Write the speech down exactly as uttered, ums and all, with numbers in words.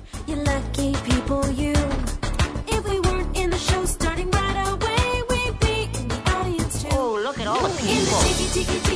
You lucky people, you. If we weren't in the show starting right away, we'd be in the audience too. Oh, look at all the people. In the tiki tiki